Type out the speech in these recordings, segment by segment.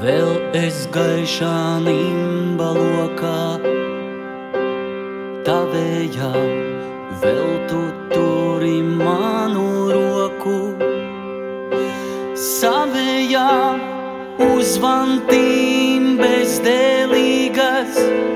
Vēl es gaišā nimba lokā tavējā, vēl tu turi manu roku. Savējā uzvantīm bezdēlīgas,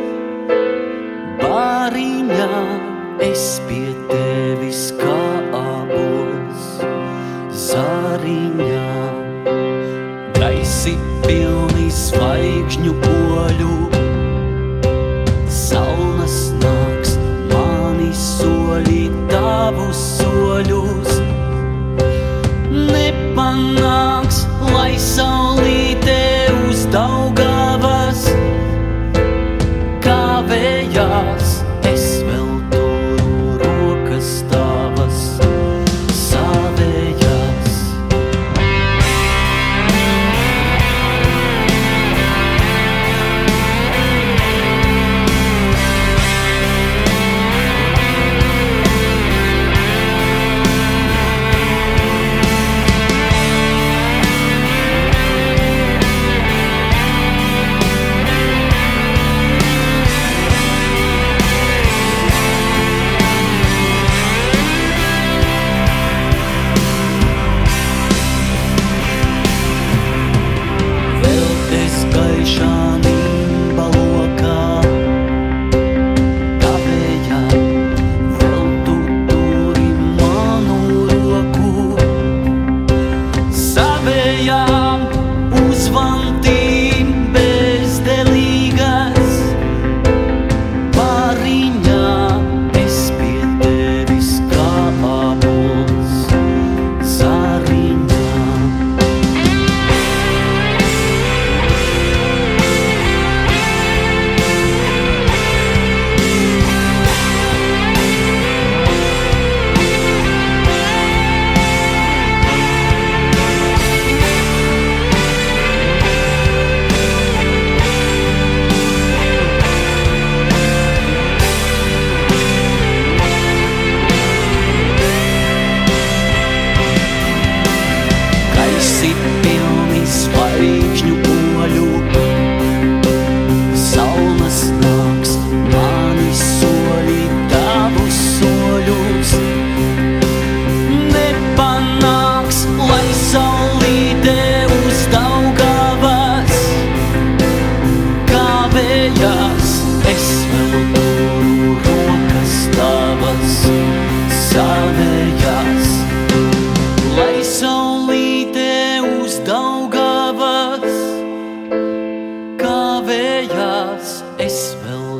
bāriņā es pie tevis kā abols zariņā. Gaisi pilni zvaigžņu poļu, salnas nāks mani soļi tavus soļus. Nepanāks, lai saulīte uz Daugavas kavējās, es vēl turu rokas tavas savējās. Gaišā nimba lokā tavējā, vēl tu turi manu roku. Savējām uzvantīm bezdelīgas, bāriņā es pie tevis kā abols zariņā. Gaisi pilni zvaigžņu poļu, salnas nāks mani soļi tavus soļus. Nepanāks, lai saulīte uz Daugavas kavējās, es vēl turu rokas tavas savējās. Lai saulīte uz Daugavas kavējās, es vēl